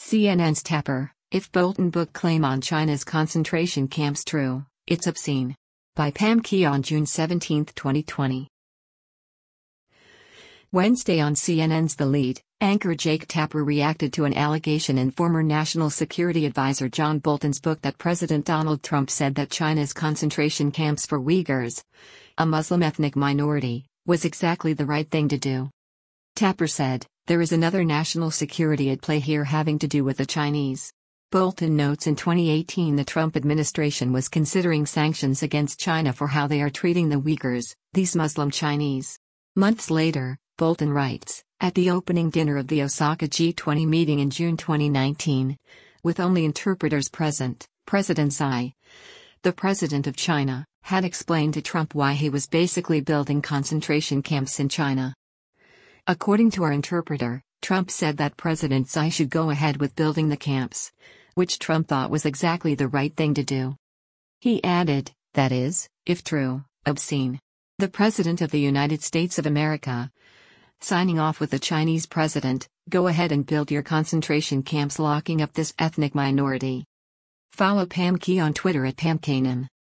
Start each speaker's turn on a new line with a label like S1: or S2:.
S1: CNN's Tapper, if Bolton book claim on China's concentration camps true, it's obscene. By Pam Key on June 17, 2020. Wednesday on CNN's The Lead, anchor Jake Tapper reacted to an allegation in former National Security Advisor John Bolton's book that President Donald Trump said that China's concentration camps for Uyghurs, a Muslim ethnic minority, was exactly the right thing to do. Tapper said, "There is another national security at play here having to do with the Chinese." Bolton notes in 2018 the Trump administration was considering sanctions against China for how they are treating the Uyghurs, these Muslim Chinese. Months later, Bolton writes, at the opening dinner of the Osaka G20 meeting in June 2019, with only interpreters present, President Xi, the president of China, had explained to Trump why he was basically building concentration camps in China. According to our interpreter, Trump said that President Xi should go ahead with building the camps, which Trump thought was exactly the right thing to do. He added, that is, if true, obscene. The President of the United States of America, signing off with the Chinese president, go ahead and build your concentration camps locking up this ethnic minority. Follow Pam Key on Twitter at PamKanan.